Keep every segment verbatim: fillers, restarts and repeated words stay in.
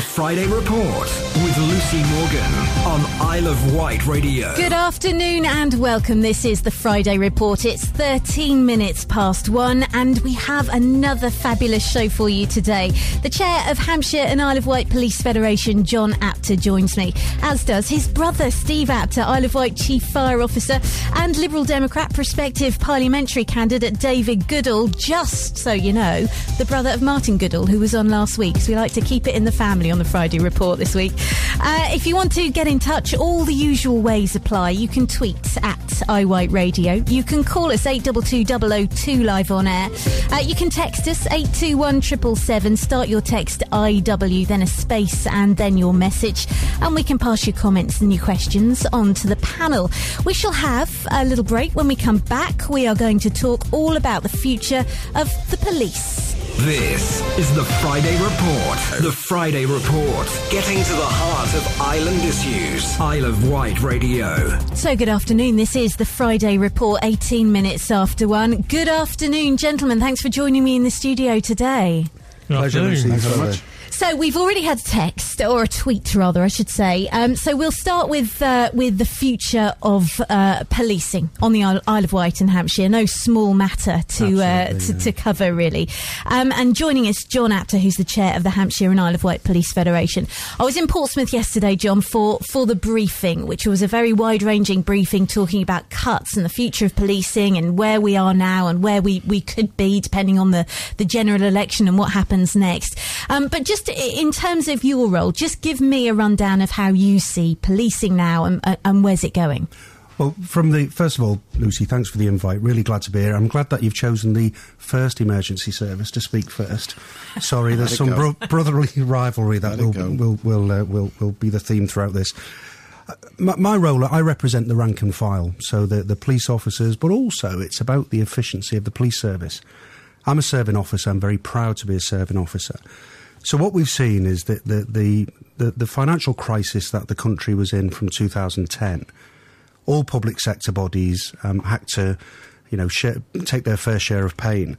Friday Report with Lucy Morgan on Isle of Wight Radio. Good afternoon and welcome. This is the Friday Report. It's thirteen minutes past one and we have another fabulous show for you today. The chair of Hampshire and Isle of Wight Police Federation, John Apter, joins me, as does his brother, Steve Apter, Isle of Wight Chief Fire Officer, and Liberal Democrat prospective parliamentary candidate David Goodall, just so you know, the brother of Martin Goodall, who was on last week. So we like to keep it in the family on the Friday Report this week. Uh, if you want to get in touch, all the usual ways apply. You can tweet at iWhite Radio. You can call us eight two two zero zero two live on air. Uh, you can text us eight two one seven seven seven. Start your text I W, then a space, and then your message. And we can pass your comments and your questions on to the panel. We shall have a little break. When we come back, we are going to talk all about the future of the police. This is the Friday Report. The Friday Report. Getting to the heart of island issues. Isle of Wight Radio. So good afternoon. This is the Friday Report, eighteen minutes after one. Good afternoon, gentlemen. Thanks for joining me in the studio today. Good afternoon. Thanks very much. So we've already had a text, or a tweet rather, I should say. Um, so we'll start with uh, with the future of uh, policing on the Isle, Isle of Wight in Hampshire. No small matter to uh, to, yeah. to cover, really. Um, and joining us, John Apter, who's the chair of the Hampshire and Isle of Wight Police Federation. I was in Portsmouth yesterday, John, for, for the briefing, which was a very wide-ranging briefing talking about cuts and the future of policing and where we are now and where we, we could be, depending on the, the general election and what happens next. Um, but just in terms of your role, just give me a rundown of how you see policing now and, uh, and where's it going. Well, from the first of all, Lucy, thanks for the invite. Really glad to be here. I'm glad that you've chosen the first emergency service to speak first. Sorry, there's some bro- brotherly rivalry that will will will, uh, will will be the theme throughout this. Uh, my, my role, I represent the rank and file, so the the police officers, but also it's about the efficiency of the police service. I'm a serving officer. I'm very proud to be a serving officer. So what we've seen is that the, the, the, the financial crisis that the country was in from two thousand ten, all public sector bodies um, had to, you know, share, take their fair share of pain.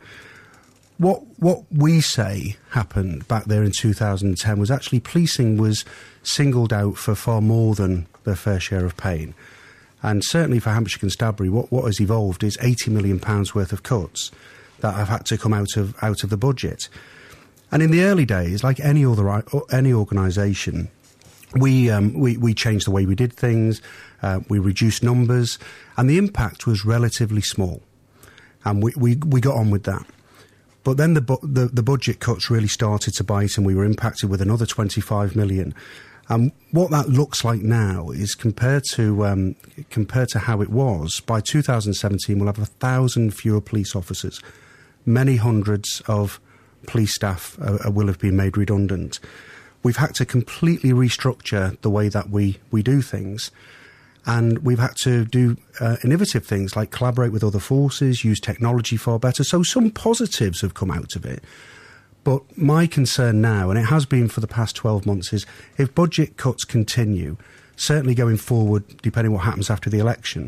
What what we say happened back there in two thousand ten was actually policing was singled out for far more than their fair share of pain. And certainly for Hampshire Constabulary, what, what has evolved is eighty million pounds worth of cuts that have had to come out of out of the budget. And in the early days, like any other any organisation, we, um, we we changed the way we did things, uh, we reduced numbers, and the impact was relatively small. And we, we, we got on with that. But then the, bu- the the budget cuts really started to bite, and we were impacted with another twenty-five million. And what that looks like now is compared to um, compared to how it was, by two thousand seventeen we'll have a thousand fewer police officers, many hundreds of police staff uh, will have been made redundant. We've had to completely restructure the way that we, we do things, and we've had to do uh, innovative things like collaborate with other forces, use technology far better. So some positives have come out of it. But my concern now, and it has been for the past twelve months, is if budget cuts continue, certainly going forward, depending on what happens after the election,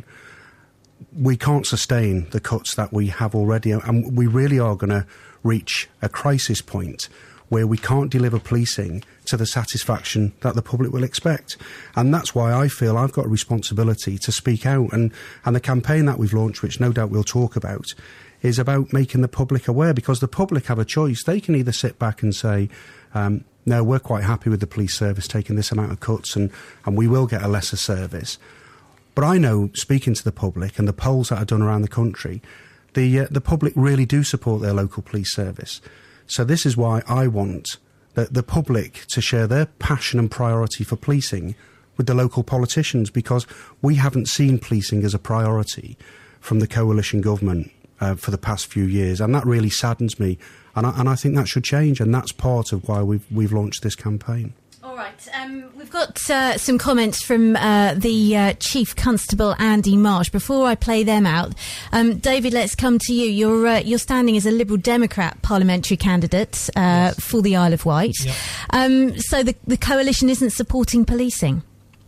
we can't sustain the cuts that we have already, and we really are going to reach a crisis point where we can't deliver policing to the satisfaction that the public will expect. And that's why I feel I've got a responsibility to speak out. And, and the campaign that we've launched, which no doubt we'll talk about, is about making the public aware, because the public have a choice. They can either sit back and say, um, no, we're quite happy with the police service taking this amount of cuts and, and we will get a lesser service. But I know, speaking to the public and the polls that are done around the country, the uh, the public really do support their local police service. So this is why I want the, the public to share their passion and priority for policing with the local politicians, because we haven't seen policing as a priority from the coalition government uh, for the past few years, and that really saddens me. And I, and I think that should change, and that's part of why we've we've launched this campaign. All right, um, we've got uh, some comments from uh, the uh, Chief Constable Andy Marsh. Before I play them out, um, David, let's come to you. You're uh, you're standing as a Liberal Democrat parliamentary candidate uh, yes. for the Isle of Wight. Yep. Um, so the the coalition isn't supporting policing.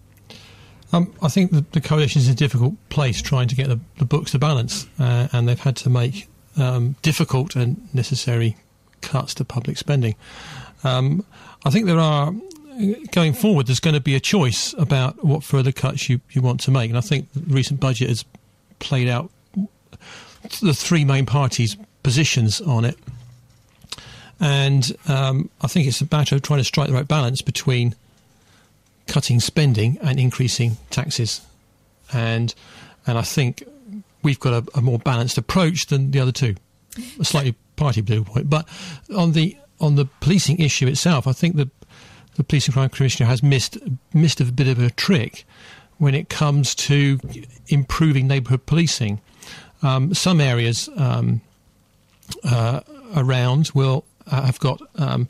Um, I think the, the coalition is in a difficult place trying to get the, the books to balance, uh, and they've had to make um, difficult and necessary cuts to public spending. Um, I think there are going forward, there's going to be a choice about what further cuts you, you want to make. And I think the recent budget has played out the three main parties' positions on it. And um, I think it's a matter of trying to strike the right balance between cutting spending and increasing taxes. And and I think we've got a, a more balanced approach than the other two. A slightly party blue point. But on the on the policing issue itself, I think the the Police and Crime Commissioner has missed missed a bit of a trick when it comes to improving neighbourhood policing. Um, some areas um, uh, around will uh, have got um,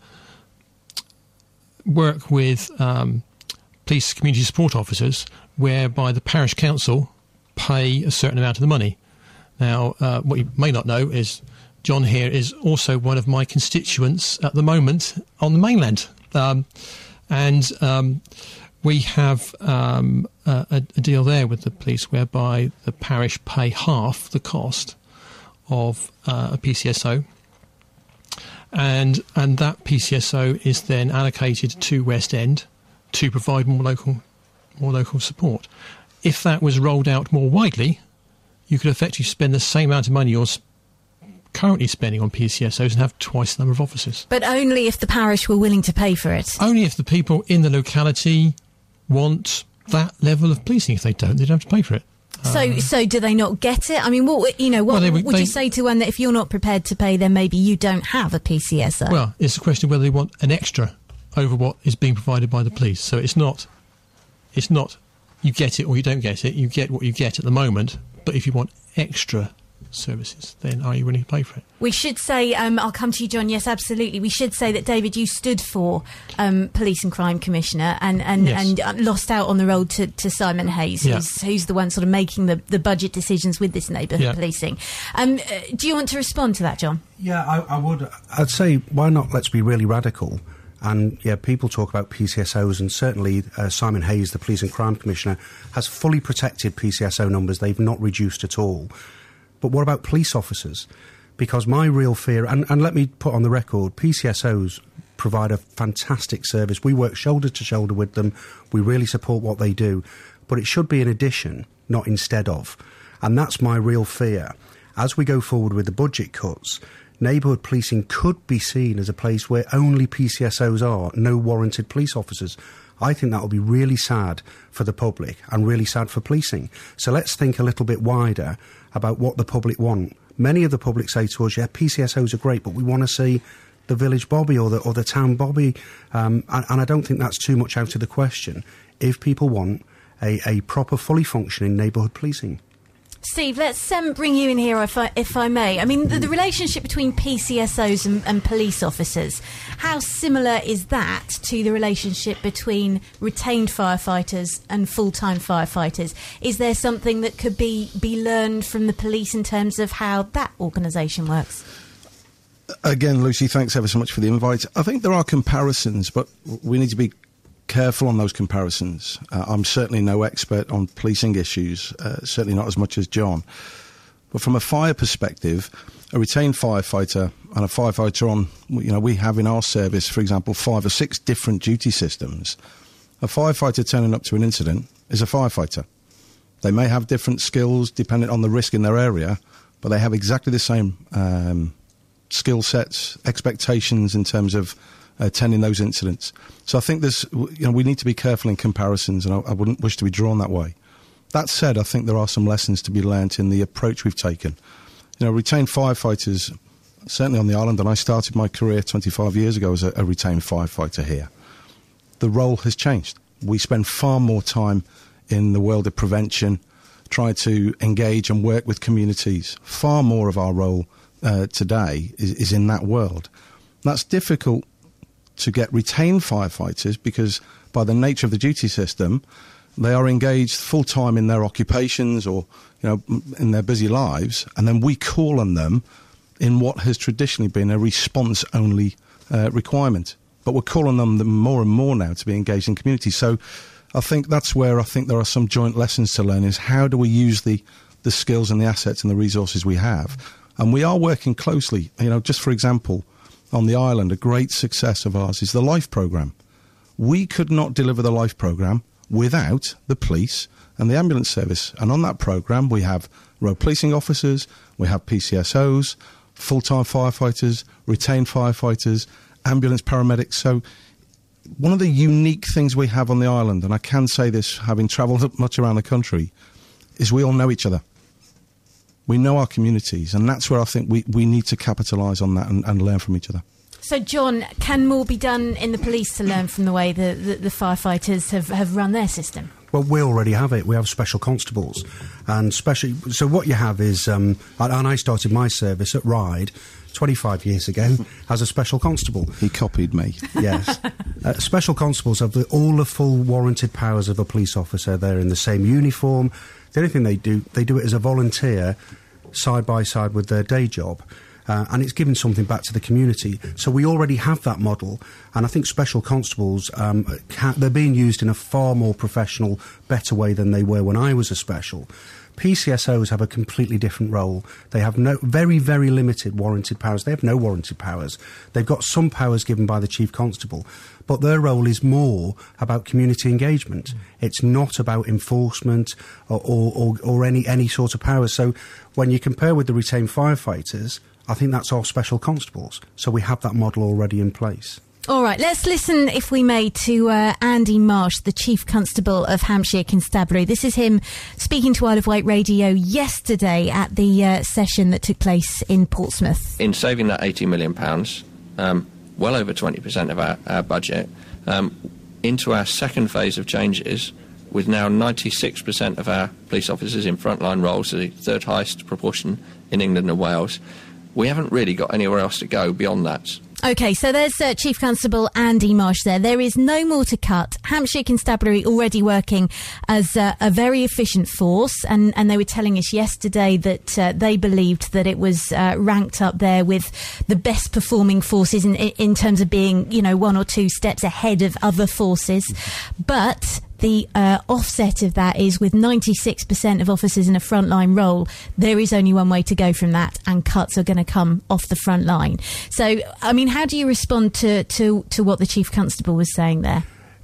work with um, police community support officers, whereby the parish council pay a certain amount of the money. Now, uh, what you may not know is John here is also one of my constituents at the moment on the mainland. Um, and um, we have um, a, a deal there with the police whereby the parish pay half the cost of uh, a P C S O. And and that P C S O is then allocated to West End to provide more local more local support. If that was rolled out more widely, you could effectively spend the same amount of money you're currently spending on P C S Os and have twice the number of officers. But only if the parish were willing to pay for it. Only if the people in the locality want that level of policing. If they don't, they don't have to pay for it. So, uh, so do they not get it? I mean, what you know, what well, they, would they, you say to one that if you're not prepared to pay, then maybe you don't have a P C S O? Well, it's a question of whether they want an extra over what is being provided by the police. So it's not, it's not you get it or you don't get it. You get what you get at the moment. But if you want extra services, then are you willing to pay for it? We should say, um, I'll come to you, John, yes, absolutely. We should say that, David, you stood for um, Police and Crime Commissioner and, and, yes. and uh, lost out on the road to, to Simon Hayes, yeah. who's, who's the one sort of making the, the budget decisions with this neighbourhood yeah. policing. Um, uh, do you want to respond to that, John? Yeah, I, I would. I'd say, why not let's be really radical? And, yeah, people talk about P C S Os, and certainly uh, Simon Hayes, the Police and Crime Commissioner, has fully protected P C S O numbers. They've not reduced at all. But what about police officers? Because my real fear, and, and let me put on the record, P C S Os provide a fantastic service. We work shoulder to shoulder with them. We really support what they do. But it should be in addition, not instead of. And that's my real fear. As we go forward with the budget cuts, neighbourhood policing could be seen as a place where only P C S Os are, no warranted police officers. I think that will be really sad for the public and really sad for policing. So let's think a little bit wider about what the public want. Many of the public say to us, yeah, P C S Os are great, but we want to see the village bobby or the, or the town bobby. Um, and, and I don't think that's too much out of the question if people want a, a proper, fully functioning neighbourhood policing. Steve, let's um, bring you in here, if I, if I may. I mean, the, the relationship between P C S Os and, and police officers, how similar is that to the relationship between retained firefighters and full-time firefighters? Is there something that could be, be learned from the police in terms of how that organisation works? Again, Lucy, thanks ever so much for the invite. I think there are comparisons, but we need to be careful on those comparisons. Uh, I'm certainly no expert on policing issues, uh, certainly not as much as John. But from a fire perspective, a retained firefighter and a firefighter on, you know, we have in our service, for example, five or six different duty systems. A firefighter turning up to an incident is a firefighter. They may have different skills depending on the risk in their area, but they have exactly the same um, skill sets, expectations in terms of attending those incidents. So I think there's, you know, we need to be careful in comparisons, and I, I wouldn't wish to be drawn that way. That said, I think there are some lessons to be learnt in the approach we've taken. You know, retained firefighters, certainly on the island, and I started my career twenty-five years ago as a, a retained firefighter here. The role has changed. We spend far more time in the world of prevention, try to engage and work with communities. Far more of our role uh, today is, is in that world. That's difficult to get retained firefighters because by the nature of the duty system, they are engaged full-time in their occupations or, you know, in their busy lives, and then we call on them in what has traditionally been a response-only uh, requirement. But we're calling them more and more now to be engaged in community. So I think that's where I think there are some joint lessons to learn, is how do we use the, the skills and the assets and the resources we have. And we are working closely. You know, just for example, on the island, a great success of ours is the LIFE programme. We could not deliver the LIFE programme without the police and the ambulance service. And on that programme, we have road policing officers, we have P C S Os, full-time firefighters, retained firefighters, ambulance paramedics. So one of the unique things we have on the island, and I can say this having travelled much around the country, is we all know each other. We know our communities, and that's where I think we, we need to capitalise on that and, and learn from each other. So, John, can more be done in the police to learn from the way the, the, the firefighters have, have run their system? Well, we already have it. We have special constables. And special, so what you have is, um, and I started my service at Ryde twenty-five years ago as a special constable. He copied me. Yes. uh, special constables have the, all the full warranted powers of a police officer. They're in the same uniform. The only thing they do, they do it as a volunteer, side by side with their day job. Uh, and it's given something back to the community. So we already have that model, and I think special constables, um, can, they're being used in a far more professional, better way than they were when I was a special. P C S Os have a completely different role. They have no very, very limited warranted powers. They have no warranted powers. They've got some powers given by the Chief Constable, but their role is more about community engagement. Mm. It's not about enforcement or, or, or, or any, any sort of powers. So when you compare with the retained firefighters, I think that's our special constables. So we have that model already in place. All right, let's listen, if we may, to uh, Andy Marsh, the Chief Constable of Hampshire Constabulary. This is him speaking to Isle of Wight Radio yesterday at the uh, session that took place in Portsmouth. In saving that eighty million pounds, um, well over twenty percent of our, our budget, um, into our second phase of changes, with now ninety-six percent of our police officers in frontline roles, the third highest proportion in England and Wales, we haven't really got anywhere else to go beyond that. OK, so there's uh, Chief Constable Andy Marsh there. There is no more to cut. Hampshire Constabulary already working as uh, a very efficient force, and, and they were telling us yesterday that uh, they believed that it was uh, ranked up there with the best performing forces in, in terms of being, you know, one or two steps ahead of other forces. But the uh, offset of that is, with ninety-six percent of officers in a frontline role, there is only one way to go from that, and cuts are going to come off the front line. So, I mean, how do you respond to, to, to what the Chief Constable was saying there?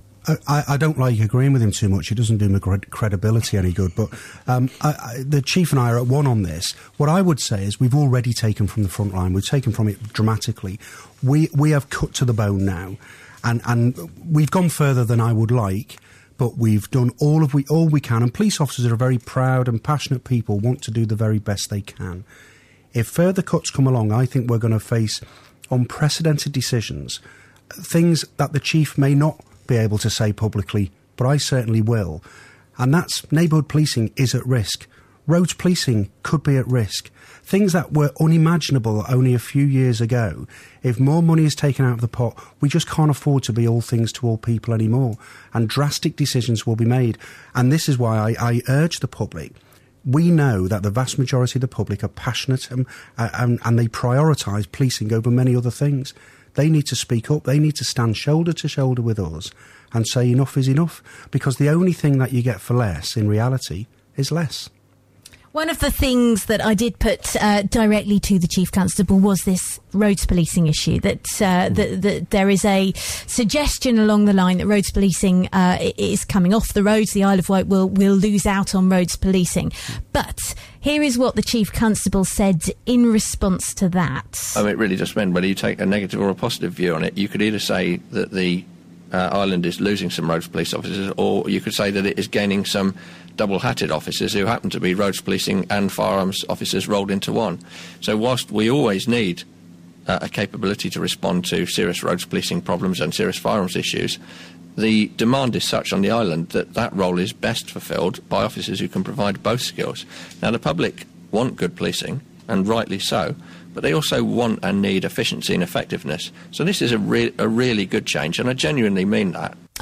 I, I don't like agreeing with him too much. It doesn't do my cred- credibility any good. But um, I, I, the Chief and I are at one on this. What I would say is we've already taken from the front line. We've taken from it dramatically. We we have cut to the bone now, and, and we've gone further than I would like. But we've done all of we all we can, and police officers are very proud and passionate people, want to do the very best they can. If further cuts come along, I think we're going to face unprecedented decisions, things that the Chief may not be able to say publicly, but I certainly will. And that's neighbourhood policing is at risk. Roads policing could be at risk. Things that were unimaginable only a few years ago. If more money is taken out of the pot, we just can't afford to be all things to all people anymore. And drastic decisions will be made. And this is why I, I urge the public. We know that the vast majority of the public are passionate and, and, and they prioritise policing over many other things. They need to speak up. They need to stand shoulder to shoulder with us and say enough is enough. Because the only thing that you get for less, in reality, is less. One of the things that I did put uh, directly to the Chief Constable was this roads policing issue, that, uh, mm. that, that there is a suggestion along the line that roads policing uh, is coming off the roads. The Isle of Wight will, will lose out on roads policing. But here is what the Chief Constable said in response to that. I mean, it really just meant whether you take a negative or a positive view on it. You could either say that the uh, island is losing some roads police officers, or you could say that it is gaining some double-hatted officers who happen to be roads policing and firearms officers rolled into one. So whilst we always need uh, a capability to respond to serious roads policing problems and serious firearms issues, the demand is such on the island that that role is best fulfilled by officers who can provide both skills. Now, the public want good policing, and rightly so, but they also want and need efficiency and effectiveness. So this is a, re- a really good change, and I genuinely mean that.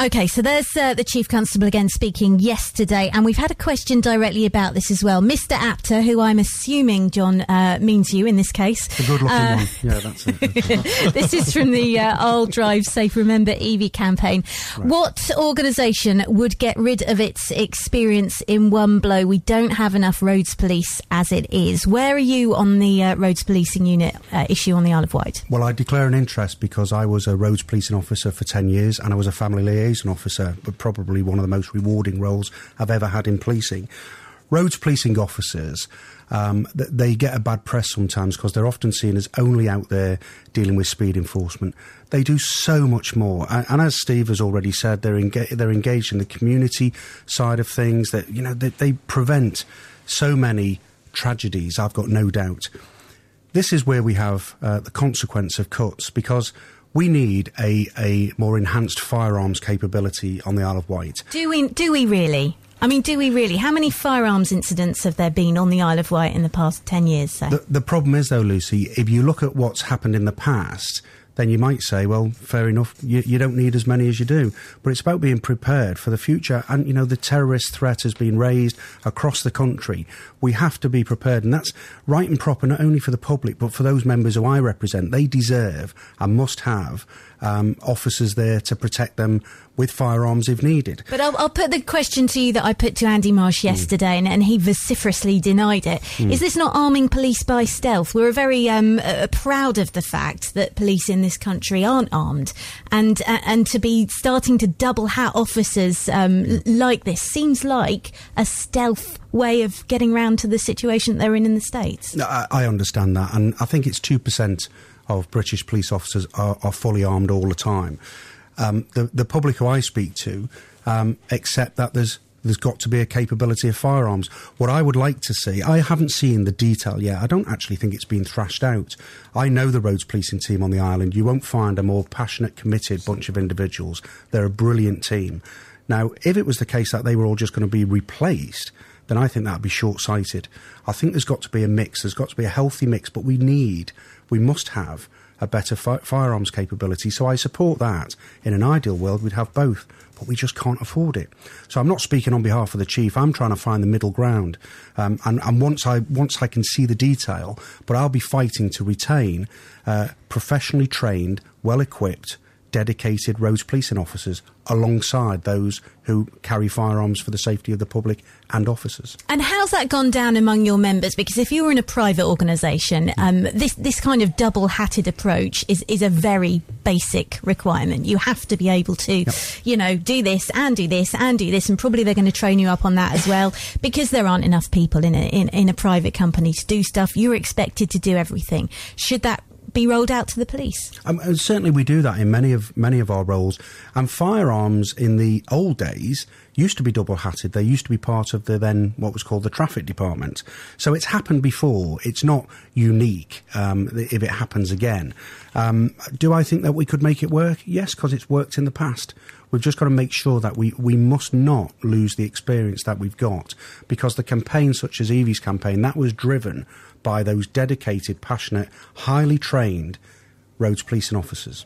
OK, so there's uh, the Chief Constable again speaking yesterday, and we've had a question directly about this as well. Mister Apter, who I'm assuming, John, uh, means you in this case. The good-looking uh, one. Yeah, that's it. This is from the uh, I'll Drive Safe Remember E V campaign. Right. What organisation would get rid of its experience in one blow? We don't have enough roads police as it is. Where are you on the uh, roads policing unit uh, issue on the Isle of Wight? Well, I declare an interest because I was a roads policing officer for ten years and I was a family liaison officer, but probably one of the most rewarding roles I've ever had in policing. Roads policing officers, um, they get a bad press sometimes because they're often seen as only out there dealing with speed enforcement. They do so much more, and, and as Steve has already said, they're, enga- they're engaged in the community side of things. That you know, they, they prevent so many tragedies, I've got no doubt. This is where we have uh, the consequence of cuts, because we need a, a more enhanced firearms capability on the Isle of Wight. Do we, do we really? I mean, do we really? How many firearms incidents have there been on the Isle of Wight in the past ten years, say? The, the problem is, though, Lucy, if you look at what's happened in the past, then you might say, well, fair enough, you, you don't need as many as you do. But it's about being prepared for the future. And, you know, the terrorist threat has been raised across the country. We have to be prepared. And that's right and proper, not only for the public, but for those members who I represent. They deserve and must have um, officers there to protect them with firearms if needed. But I'll, I'll put the question to you that I put to Andy Marsh yesterday, mm. and, and he vociferously denied it. Mm. Is this not arming police by stealth? We're very um, uh, proud of the fact that police in this country aren't armed, and uh, and to be starting to double hat officers um, l- like this seems like a stealth way of getting round to the situation they're in in the States. No, I, I understand that, and I think it's two percent of British police officers are, are fully armed all the time. Um, the, the public who I speak to um, accept that there's there's got to be a capability of firearms. What I would like to see, I haven't seen the detail yet. I don't actually think it's been thrashed out. I know the roads policing team on the island. You won't find a more passionate, committed bunch of individuals. They're a brilliant team. Now, if it was the case that they were all just going to be replaced, then I think that would be short-sighted. I think there's got to be a mix. There's got to be a healthy mix, but we need, we must have a better fi- firearms capability. So I support that. In an ideal world, we'd have both, but we just can't afford it. So I'm not speaking on behalf of the chief. I'm trying to find the middle ground. Um, and, and once I once I can see the detail, but I'll be fighting to retain uh, professionally trained, well-equipped, dedicated roads policing officers alongside those who carry firearms for the safety of the public and officers. And how's that gone down among your members? Because if you were in a private organisation, um, this this kind of double-hatted approach is, is a very basic requirement. You have to be able to, yep. you know, do this and do this and do this, and probably they're going to train you up on that as well, because there aren't enough people in a, in, in a private company to do stuff. You're expected to do everything. Should that be rolled out to the police? Um, and certainly we do that in many of many of our roles. And firearms in the old days used to be double-hatted. They used to be part of the then what was called the traffic department. So it's happened before. It's not unique um, if it happens again. Um, do I think that we could make it work? Yes, because it's worked in the past. We've just got to make sure that we, we must not lose the experience that we've got, because the campaign such as Evie's campaign, that was driven by those dedicated, passionate, highly trained roads policing officers.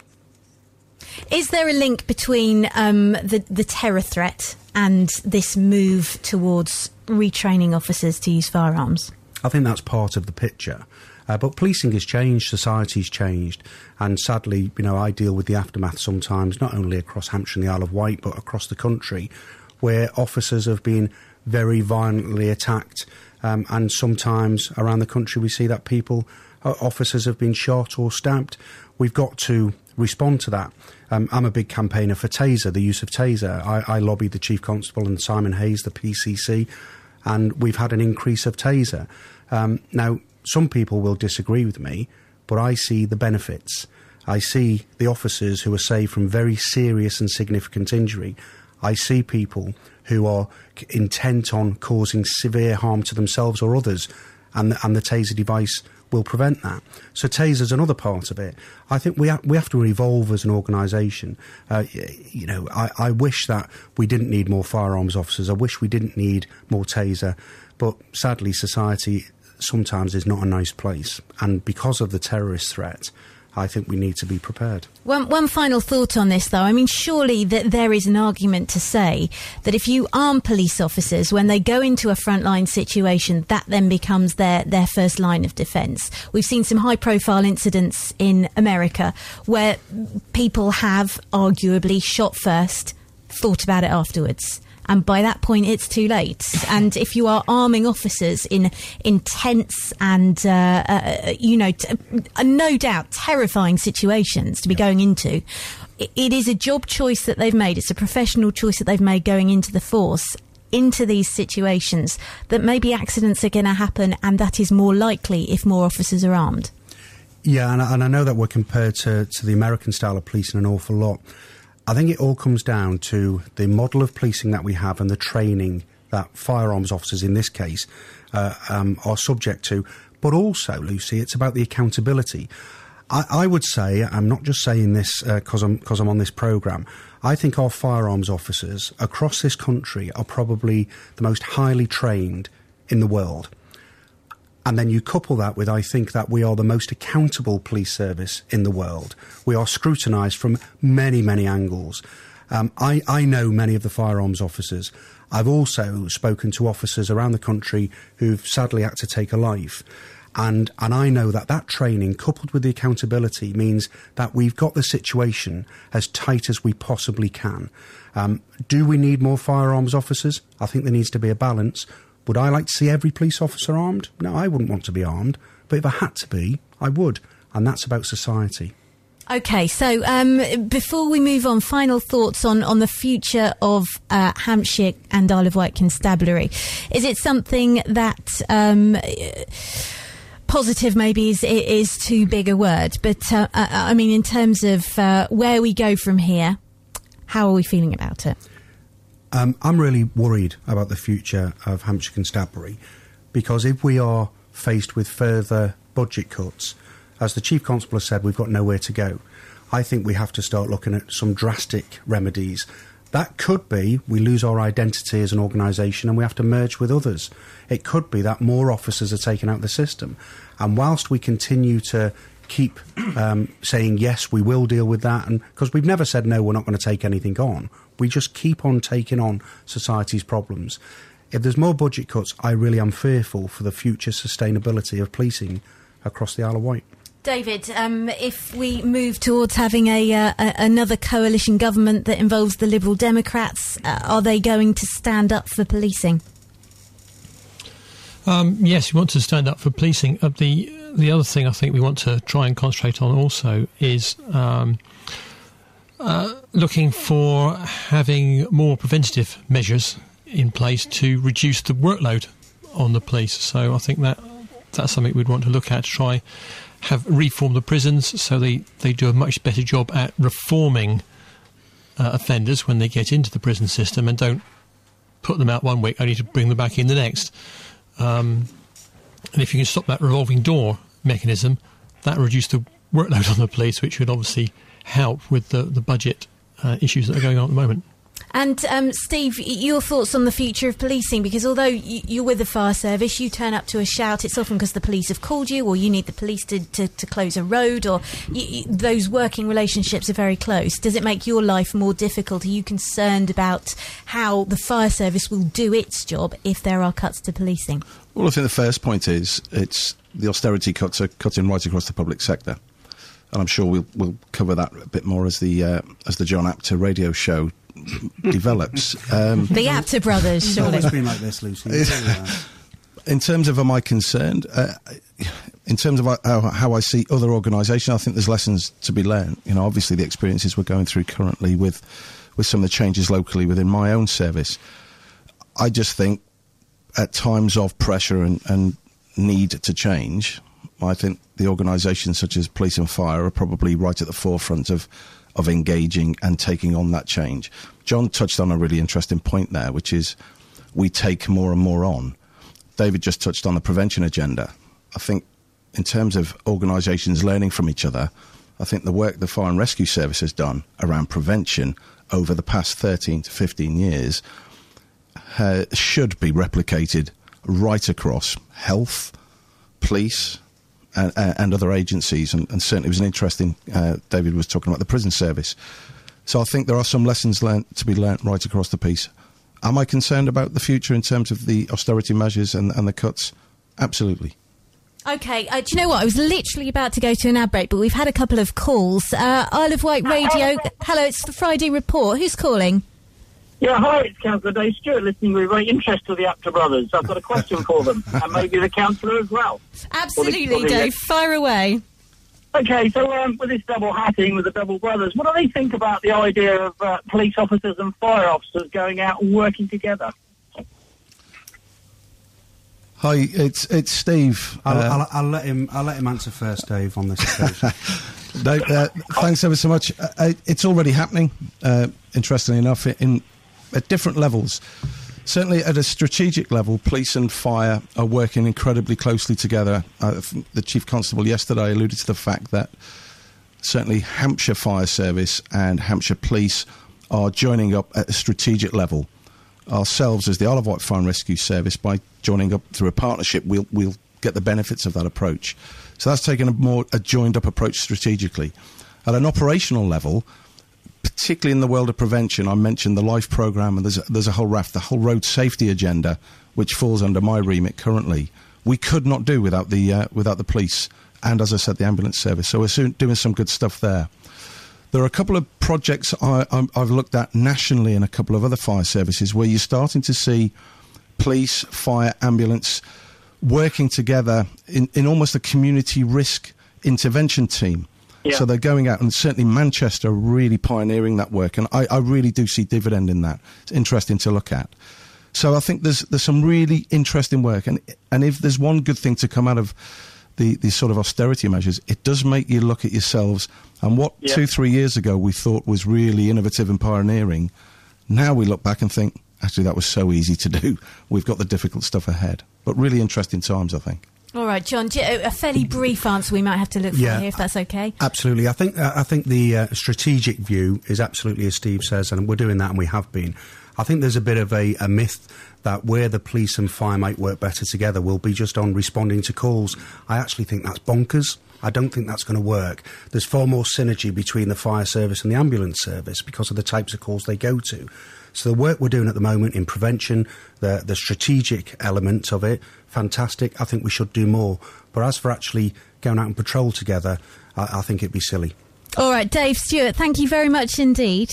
Is there a link between um, the, the terror threat and this move towards retraining officers to use firearms? I think that's part of the picture. Uh, but policing has changed, society's changed, and sadly, you know, I deal with the aftermath sometimes, not only across Hampshire and the Isle of Wight, but across the country, where officers have been very violently attacked, um, and sometimes around the country we see that people, uh, officers have been shot or stabbed. We've got to respond to that. Um, I'm a big campaigner for Taser, the use of Taser. I, I lobbied the Chief Constable and Simon Hayes, the P C C, and we've had an increase of Taser. Um, now, some people will disagree with me, but I see the benefits. I see the officers who are saved from very serious and significant injury. I see people who are intent on causing severe harm to themselves or others, and the, and the Taser device will prevent that. So Taser's another part of it. I think we ha- we have to evolve as an organisation. Uh, you know, I, I wish that we didn't need more firearms officers. I wish we didn't need more Taser. But sadly, society sometimes is not a nice place. And because of the terrorist threat, I think we need to be prepared. One, one final thought on this, though. I mean, surely that there is an argument to say that if you arm police officers when they go into a frontline situation, that then becomes their, their first line of defence. We've seen some high-profile incidents in America where people have arguably shot first, thought about it afterwards. And by that point, it's too late. And if you are arming officers in intense and, uh, uh, you know, t- uh, no doubt terrifying situations to be going into, it, it is a job choice that they've made. It's a professional choice that they've made going into the force, into these situations, that maybe accidents are going to happen, and that is more likely if more officers are armed. Yeah, and, and I know that we're compared to, to the American style of policing an awful lot. I think it all comes down to the model of policing that we have and the training that firearms officers, in this case, uh, um, are subject to. But also, Lucy, it's about the accountability. I, I would say, I'm not just saying this because uh, I'm, 'cause I'm on this programme, I think our firearms officers across this country are probably the most highly trained in the world. And then you couple that with, I think, that we are the most accountable police service in the world. We are scrutinised from many, many angles. Um, I, I know many of the firearms officers. I've also spoken to officers around the country who've sadly had to take a life. And, and I know that that training, coupled with the accountability, means that we've got the situation as tight as we possibly can. Um, do we need more firearms officers? I think there needs to be a balance. Would I like to see every police officer armed? No, I wouldn't want to be armed. But if I had to be, I would. And that's about society. OK, so um, before we move on, final thoughts on, on the future of uh, Hampshire and Isle of Wight Constabulary. Is it something that... Um, positive maybe is, is too big a word, but uh, I mean, in terms of uh, where we go from here, how are we feeling about it? Um, I'm really worried about the future of Hampshire Constabulary, because if we are faced with further budget cuts, as the Chief Constable has said, we've got nowhere to go. I think we have to start looking at some drastic remedies. That could be we lose our identity as an organisation and we have to merge with others. It could be that more officers are taken out of the system. And whilst we continue to keep um, saying, yes, we will deal with that, and because we've never said, no, we're not going to take anything on, we just keep on taking on society's problems. If there's more budget cuts, I really am fearful for the future sustainability of policing across the Isle of Wight. David, um, if we move towards having a, uh, a another coalition government that involves the Liberal Democrats, uh, are they going to stand up for policing? Um, yes, we want to stand up for policing. Uh, the the other thing I think we want to try and concentrate on also is um, uh, looking for having more preventative measures in place to reduce the workload on the police. So I think that that's something we'd want to look at, to try have reform the prisons so they, they do a much better job at reforming uh, offenders when they get into the prison system, and don't put them out one week only to bring them back in the next. Um, and if you can stop that revolving door mechanism, that will reduce the workload on the police, which would obviously help with the, the budget uh, issues that are going on at the moment. And um, Steve, your thoughts on the future of policing? Because although you're with the fire service, you turn up to a shout, it's often because the police have called you, or you need the police to, to, to close a road, or you, you, those working relationships are very close. Does it make your life more difficult? Are you concerned about how the fire service will do its job if there are cuts to policing? Well, I think the first point is it's the austerity cuts are cutting right across the public sector. And I'm sure we'll, we'll cover that a bit more as the uh, as the John Apter radio show develops. Um, the Apter brothers, surely. It's always been like this, Lucy. In terms of am I concerned? Uh, in terms of how, how I see other organisations, I think there's lessons to be learned. You know, obviously the experiences we're going through currently with with some of the changes locally within my own service. I just think at times of pressure and, and need to change, I think the organisations such as Police and Fire are probably right at the forefront of, of engaging and taking on that change. John touched on a really interesting point there, which is we take more and more on. David just touched on the prevention agenda. I think in terms of organisations learning from each other, I think the work the Fire and Rescue Service has done around prevention over the past thirteen to fifteen years uh, should be replicated right across health, police, and, and other agencies, and, and certainly it was an interesting, uh, David was talking about the prison service. So I think there are some lessons learnt to be learnt right across the piece. Am I concerned about the future in terms of the austerity measures and, and the cuts? Absolutely. OK, uh, do you know what? I was literally about to go to an ad break, but we've had a couple of calls. Uh, Isle of Wight Radio, hello, it's the Friday Report. Who's calling? Yeah, hi, it's Councillor Dave Stewart, listening with great interest to the Apter brothers. I've got a question for them, and maybe the councillor as well. Absolutely, for the, for the, Dave, fire away. OK, so um, with this double hatting with the double brothers, what do they think about the idea of uh, police officers and fire officers going out and working together? Hi, it's it's Steve. I'll, uh, I'll, I'll let him. I'll let him answer first, Dave, on this occasion. Dave, uh, thanks ever so much. Uh, it's already happening. Uh, interestingly enough, in at different levels. Certainly, at a strategic level, police and fire are working incredibly closely together. Uh, the Chief Constable yesterday alluded to the fact that certainly Hampshire Fire Service and Hampshire Police are joining up at a strategic level. Ourselves, as the Isle of Wight Fire and Rescue Service, by joining up through a partnership, we'll we'll get the benefits of that approach. So that's taken a more a joined up approach strategically. At an operational level, particularly in the world of prevention, I mentioned the LIFE programme, and there's a, there's a whole raft, the whole road safety agenda, which falls under my remit currently. We could not do without the uh, without the police, and as I said, the ambulance service. So we're soon doing some good stuff there. There are a couple of projects I, I'm, I've looked at nationally in a couple of other fire services where you're starting to see police, fire, ambulance working together in, in almost a community risk intervention team. Yeah. So they're going out, and certainly Manchester are really pioneering that work, and I, I really do see dividend in that. It's interesting to look at. So I think there's there's some really interesting work, and and if there's one good thing to come out of the these sort of austerity measures, it does make you look at yourselves. And what yeah. two, three years ago we thought was really innovative and pioneering, now we look back and think, actually, that was so easy to do. We've got the difficult stuff ahead. But really interesting times, I think. All right, John, a fairly brief answer we might have to look for yeah, here, if that's okay. Absolutely. I think uh, I think the uh, strategic view is absolutely as Steve says, and we're doing that, and we have been. I think there's a bit of a, a myth that where the police and fire might work better together will be just on responding to calls. I actually think that's bonkers. I don't think that's going to work. There's far more synergy between the fire service and the ambulance service because of the types of calls they go to. So the work we're doing at the moment in prevention, the, the strategic elements of it, fantastic. I think we should do more. But as for actually going out and patrol together, I, I think it'd be silly. All right, Dave Stewart, thank you very much indeed.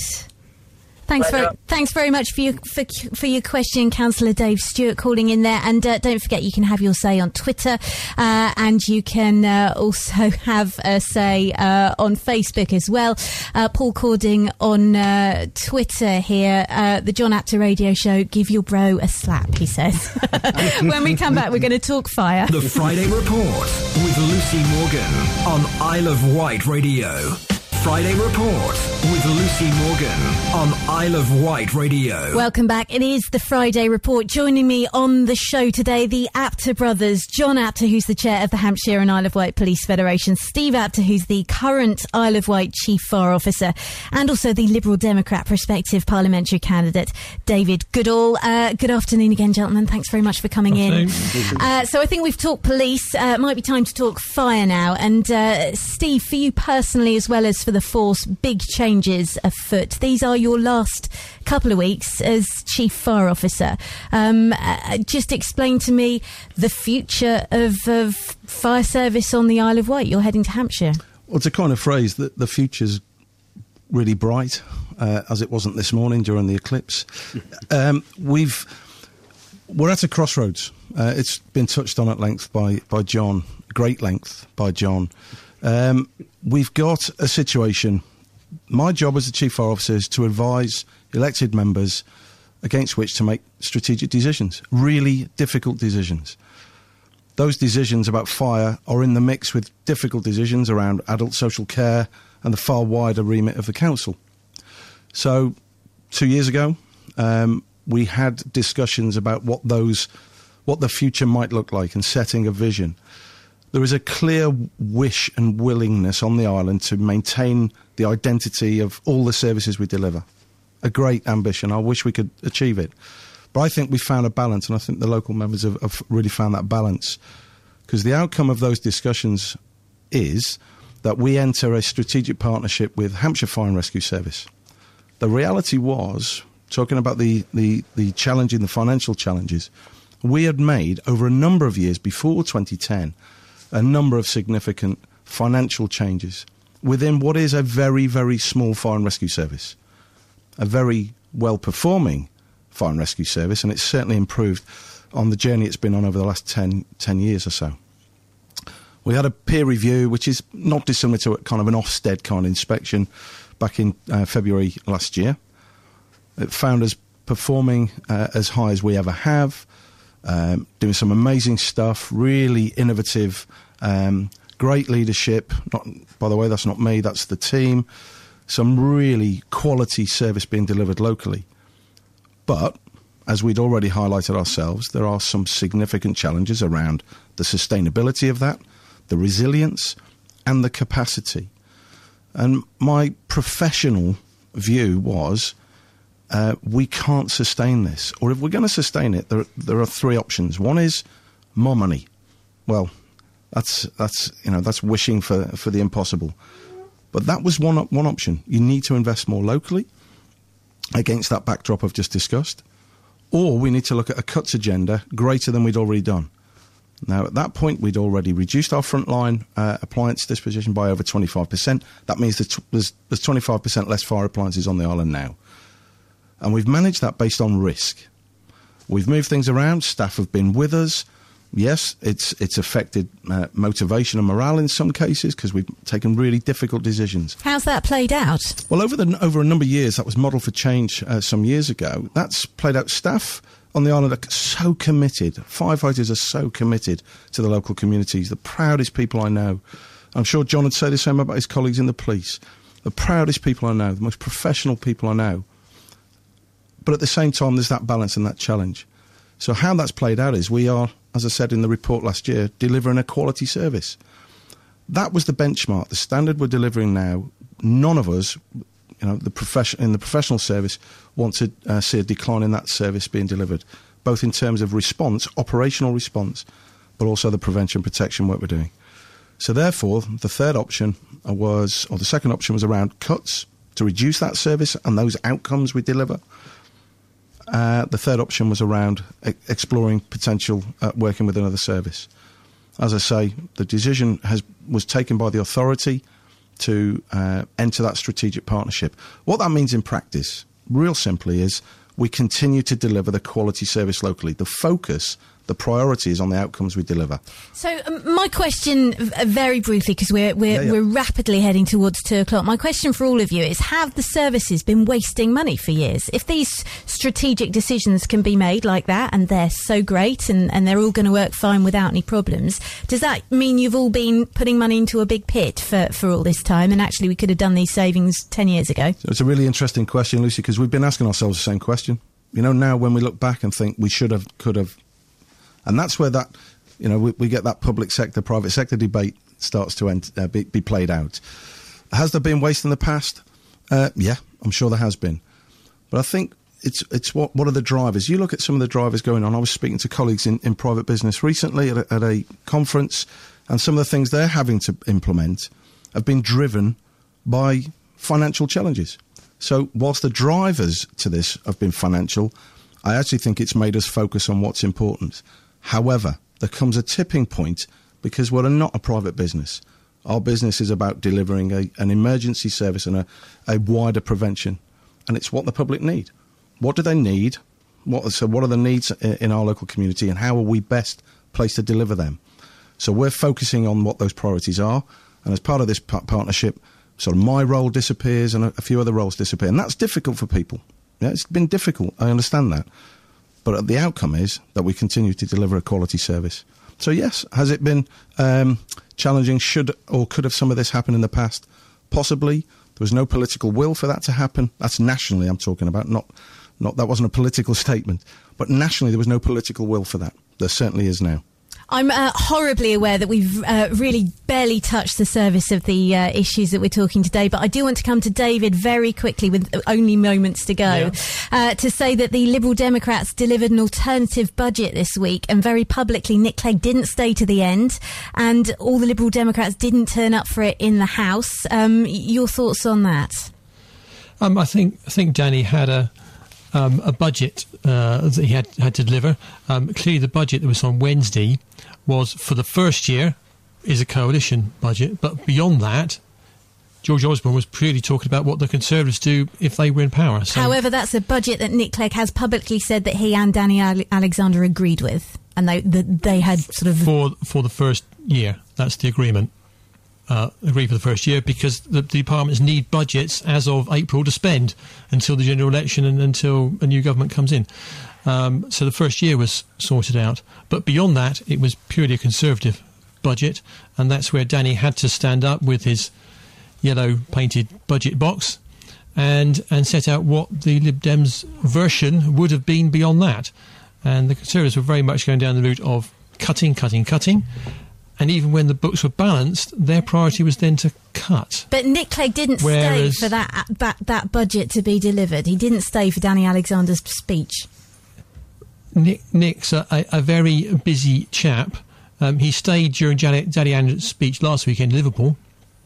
Thanks very, thanks very much for your for, for your question, Councillor Dave Stewart, calling in there. And uh, don't forget, you can have your say on Twitter, uh, and you can uh, also have a say uh, on Facebook as well. Uh, Paul Cording on uh, Twitter here. Uh, the John Apter Radio Show. Give your bro a slap, he says. When we come back, we're going to talk fire. The Friday Report with Lucy Morgan on Isle of Wight Radio. Friday Report with Lucy Morgan on Isle of Wight Radio. Welcome back. It is the Friday Report. Joining me on the show today, the Apter brothers, John Apter, who's the chair of the Hampshire and Isle of Wight Police Federation, Steve Apter, who's the current Isle of Wight Chief Fire Officer, and also the Liberal Democrat prospective parliamentary candidate, David Goodall. Uh, good afternoon again, gentlemen. Thanks very much for coming in. Uh, so I think we've talked police. Uh, it might be time to talk fire now. And uh, Steve, for you personally, as well as for the force, big changes afoot. These are your last couple of weeks as Chief Fire Officer. Um, uh, just explain to me the future of, of fire service on the Isle of Wight. You're heading to Hampshire. Well, to coin a phrase, that the future's really bright, uh, as it wasn't this morning during the eclipse. um, we've we're at a crossroads. Uh, it's been touched on at length by by John, great length by John. Um, we've got a situation. My job as the Chief Fire Officer is to advise elected members against which to make strategic decisions, really difficult decisions. Those decisions about fire are in the mix with difficult decisions around adult social care and the far wider remit of the council. So, two years ago, um, we had discussions about what those, what the future might look like, and setting a vision. There is a clear wish and willingness on the island to maintain the identity of all the services we deliver. A great ambition. I wish we could achieve it. But I think we found a balance, and I think the local members have, have really found that balance. because the outcome of those discussions is that we enter a strategic partnership with Hampshire Fire and Rescue Service. The reality was, talking about the, the, the challenging, the financial challenges, we had made over a number of years before twenty ten a number of significant financial changes within what is a very, very small fire and rescue service, a very well-performing fire and rescue service, and it's certainly improved on the journey it's been on over the last ten, ten years or so. We had a peer review, which is not dissimilar to a kind of an Ofsted kind of inspection back in uh, February last year. It found us performing uh, as high as we ever have, um, doing some amazing stuff, really innovative, um, great leadership. Not, by the way, that's not me, that's the team. Some really quality service being delivered locally. But, as we'd already highlighted ourselves, there are some significant challenges around the sustainability of that, the resilience, and the capacity. And my professional view was, uh, we can't sustain this. Or if we're going to sustain it, there, there are three options. One is more money. Well, that's that's you know that's wishing for, for the impossible. But that was one one option. You need to invest more locally against that backdrop I've just discussed. Or we need to look at a cuts agenda greater than we'd already done. Now, at that point, we'd already reduced our frontline uh, appliance disposition by over twenty-five percent. That means that t- there's, there's twenty-five percent less fire appliances on the island now. And we've managed that based on risk. We've moved things around. Staff have been with us. Yes, it's it's affected uh, motivation and morale in some cases because we've taken really difficult decisions. How's that played out? Well, over the over a number of years, that was Model for Change uh, some years ago. That's played out. Staff on the island are so committed. Firefighters are so committed to the local communities. The proudest people I know. I'm sure John would say the same about his colleagues in the police. The proudest people I know, the most professional people I know. But at the same time, there's that balance and that challenge. So how that's played out is we are, as I said in the report last year, delivering a quality service. That was the benchmark, the standard we're delivering now. None of us, you know, the profession in the professional service want to uh, see a decline in that service being delivered, both in terms of response, operational response, but also the prevention protection work we're doing. So therefore, the third option was, or the second option was around cuts to reduce that service and those outcomes we deliver. Uh, the third option was around e- exploring potential uh, working with another service. As I say, the decision has was taken by the authority to uh, enter that strategic partnership. What that means in practice, real simply, is we continue to deliver the quality service locally. The focus, the priority is on the outcomes we deliver. So um, my question, uh, very briefly, because we're we're, yeah, yeah. we're rapidly heading towards two o'clock. My question for all of you is: have the services been wasting money for years? If these strategic decisions can be made like that, and they're so great, and, and they're all going to work fine without any problems, does that mean you've all been putting money into a big pit for, for all this time? And actually, we could have done these savings ten years ago. So it's a really interesting question, Lucy, because we've been asking ourselves the same question. You know, now when we look back and think we should have, could have. And that's where that, you know, we, we get that public sector, private sector debate starts to end, uh, be, be played out. Has there been waste in the past? Uh, yeah, I'm sure there has been. But I think it's it's what what are the drivers? You look at some of the drivers going on. I was speaking to colleagues in, in private business recently at a, at a conference, and some of the things they're having to implement have been driven by financial challenges. So whilst the drivers to this have been financial, I actually think it's made us focus on what's important. However, there comes a tipping point because we're not a private business. Our business is about delivering a, an emergency service and a, a wider prevention. And it's what the public need. What do they need? What, so what are the needs in our local community and how are we best placed to deliver them? So we're focusing on what those priorities are. And as part of this p- partnership, sort of my role disappears and a, a few other roles disappear. And that's difficult for people. Yeah, it's been difficult. I understand that. But the outcome is that we continue to deliver a quality service. So, yes, has it been um, challenging? Should or could have some of this happened in the past? Possibly. There was no political will for that to happen. That's nationally I'm talking about. Not, not that wasn't a political statement. But nationally there was no political will for that. There certainly is now. I'm uh, horribly aware that we've uh, really barely touched the surface of the uh, issues that we're talking today, but I do want to come to David very quickly with only moments to go yeah. uh, to say that the Liberal Democrats delivered an alternative budget this week, and very publicly Nick Clegg didn't stay to the end, and all the Liberal Democrats didn't turn up for it in the House. Um, your thoughts on that? Um, I think I think Danny had a um, a budget uh, that he had had to deliver. Um, clearly, the budget that was on Wednesday was, for the first year, is a coalition budget, but beyond that, George Osborne was purely talking about what the Conservatives do if they were in power. So However, that's a budget that Nick Clegg has publicly said that he and Danny Alexander agreed with, and they the, they had sort of for for the first year. That's the agreement. Uh, agreed for the first year, because the, the departments need budgets as of April to spend until the general election and until a new government comes in. Um, so the first year was sorted out. But beyond that, it was purely a Conservative budget, and that's where Danny had to stand up with his yellow painted budget box and, and set out what the Lib Dems version would have been beyond that. And the Conservatives were very much going down the route of cutting, cutting, cutting. And even when the books were balanced, their priority was then to cut. But Nick Clegg didn't Whereas stay for that, that that budget to be delivered. He didn't stay for Danny Alexander's speech. Nick, Nick's a, a, a very busy chap. Um, he stayed during Danny Alexander's speech last weekend in Liverpool.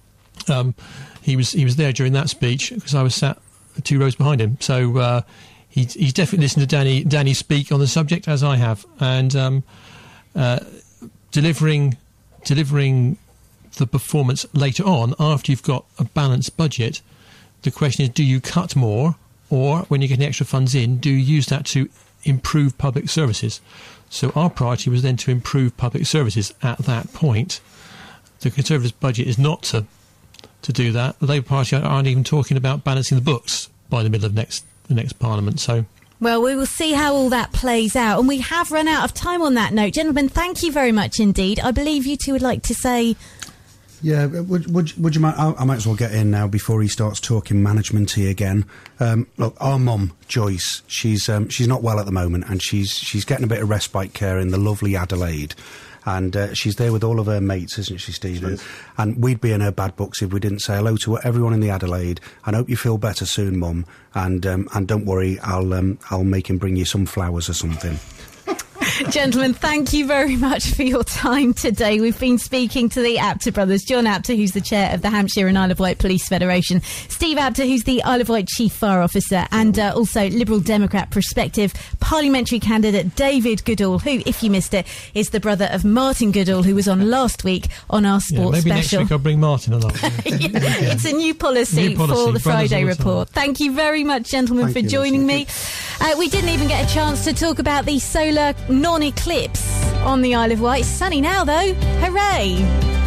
Um, he was he was there during that speech because I was sat two rows behind him. So uh, he's, he's definitely listened to Danny Danny speak on the subject, as I have, and um, uh, delivering. delivering the performance later on, after you've got a balanced budget, the question is, do you cut more, or when you're getting extra funds in, do you use that to improve public services? So our priority was then to improve public services at that point. The Conservatives' budget is not to to do that. The Labour Party aren't even talking about balancing the books by the middle of next the next Parliament. So Well, we will see how all that plays out. And we have run out of time on that note. Gentlemen, thank you very much indeed. I believe you two would like to say... Yeah, would, would, would you mind... I, I might as well get in now before he starts talking management-y again. Um, look, our mum, Joyce, she's um, she's not well at the moment, and she's she's getting a bit of respite care in the lovely Adelaide. And uh, she's there with all of her mates, isn't she, Stephen? She is. And we'd be in her bad books if we didn't say hello to everyone in the Adelaide. And hope you feel better soon, Mum. And um, and don't worry, I'll um, I'll make him bring you some flowers or something. Gentlemen, thank you very much for your time today. We've been speaking to the Apter brothers, John Apter, who's the chair of the Hampshire and Isle of Wight Police Federation, Steve Apter, who's the Isle of Wight Chief Fire Officer, and uh, also Liberal Democrat prospective parliamentary candidate David Goodall, who, if you missed it, is the brother of Martin Goodall, who was on last week on our sports yeah, maybe special. Maybe next week I'll bring Martin along. yeah, yeah. It's a new policy, new policy for the Friday the Report. Thank you very much, gentlemen, Thank for you, joining Lucy. me. Uh, we didn't even get a chance to talk about the solar non-eclipse on the Isle of Wight. It's sunny now, though. Hooray!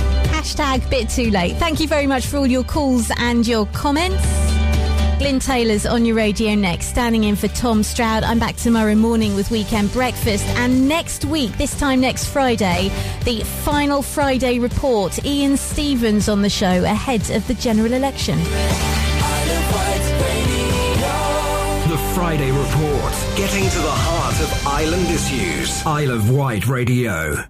Hashtag bit too late. Thank you very much for all your calls and your comments. Glyn Taylor's on your radio next, standing in for Tom Stroud. I'm back tomorrow morning with Weekend Breakfast. And next week, this time next Friday, the final Friday Report. Ian Stevens on the show ahead of the general election. The Friday Report, getting to the heart of island issues. Isle of Wight Radio.